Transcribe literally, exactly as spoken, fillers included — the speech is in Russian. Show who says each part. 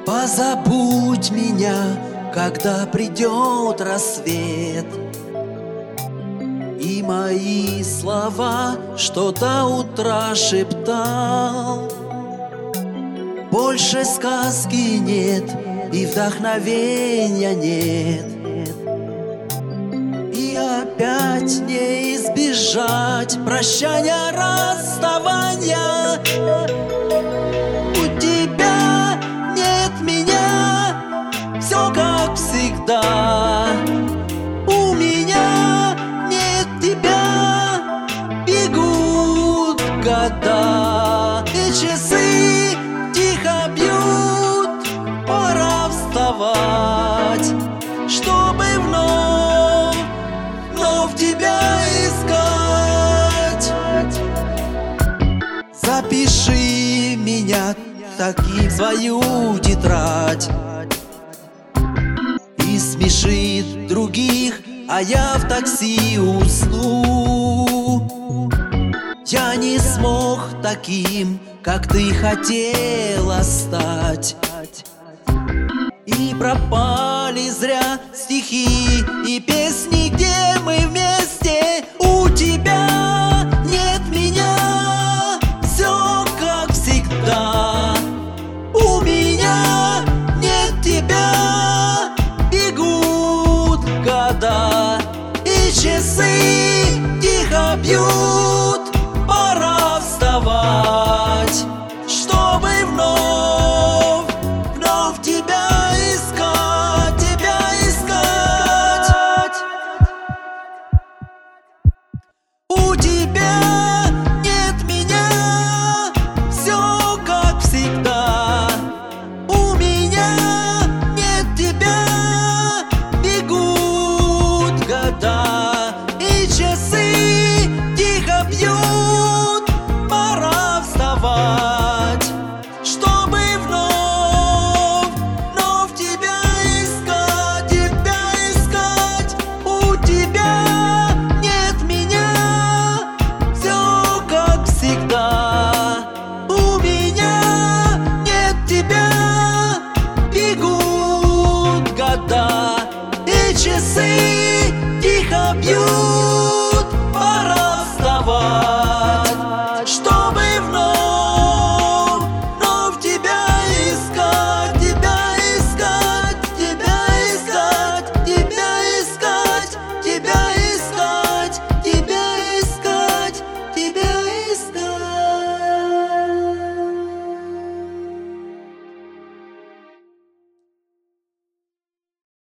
Speaker 1: Позабудь меня, когда придет рассвет, и мои слова, что до утра шептал. Больше сказки нет, и вдохновения нет, и опять не избежать прощания, расставания. У тебя нет меня, все как всегда. У меня нет тебя, бегут года, и часы тихо бьют, пора вставать, чтобы вновь, вновь тебя искать. Запиши меня таким в свою тетрадь, и смешит других, а я в такси усну. Я не смог таким, как ты хотела стать, и пропали зря стихи и песни.